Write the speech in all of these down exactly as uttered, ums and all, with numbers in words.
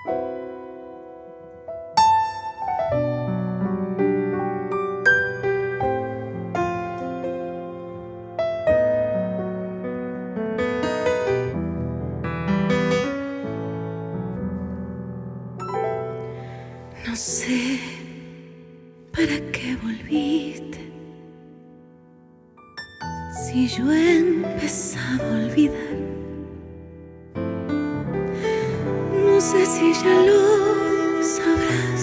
No sé para qué volviste, si yo empezaba a olvidar. No sé si ya lo sabrás.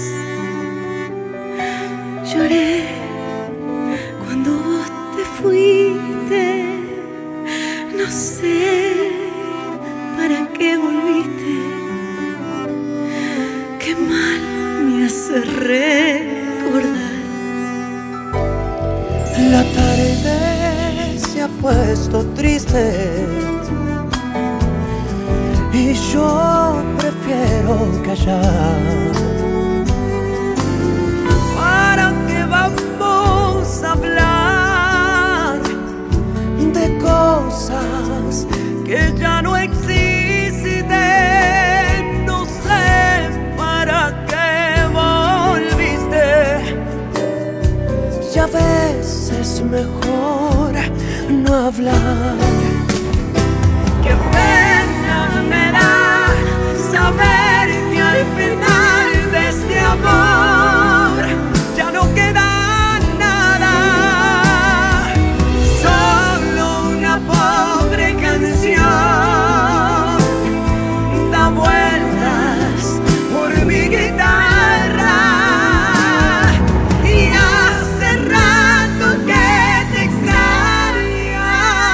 Lloré cuando vos te fuiste. No sé para qué volviste. Qué mal me hace recordar. La tarde se ha puesto triste y yo prefiero callar. ¿Para qué vamos a hablar de cosas que ya no existen? No sé para qué volviste. Ya ves, es mejor no hablar. Qué pena me da saber que al final de este amor ya no queda nada, solo una pobre canción da vueltas por mi guitarra. Y hace rato que te extraña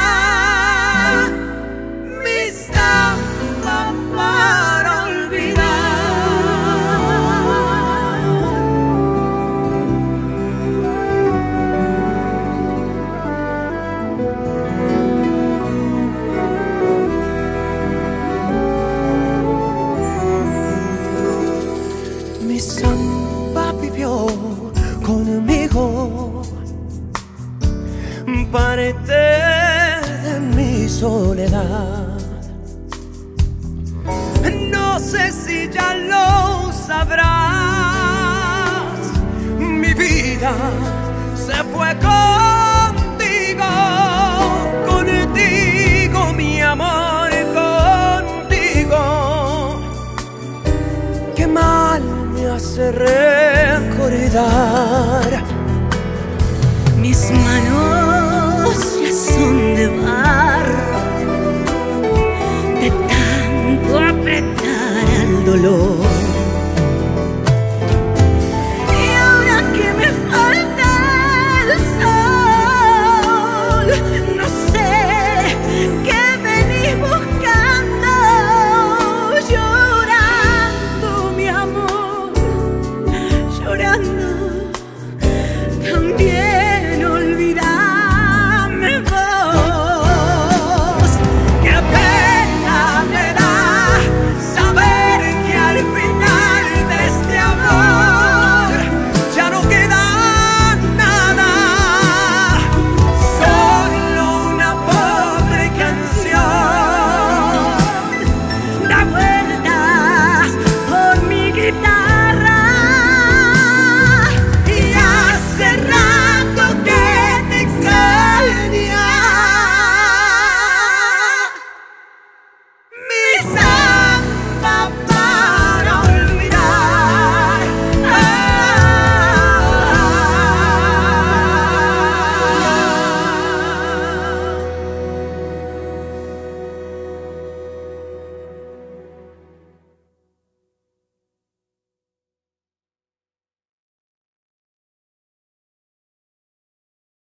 mi samba para olvidar. Mi samba vivió conmigo parte de mi soledad. No sé si ya lo sabrás. Mi vida se fue contigo, contigo, mi amor, contigo. Qué mal me hace recordar. Mis manos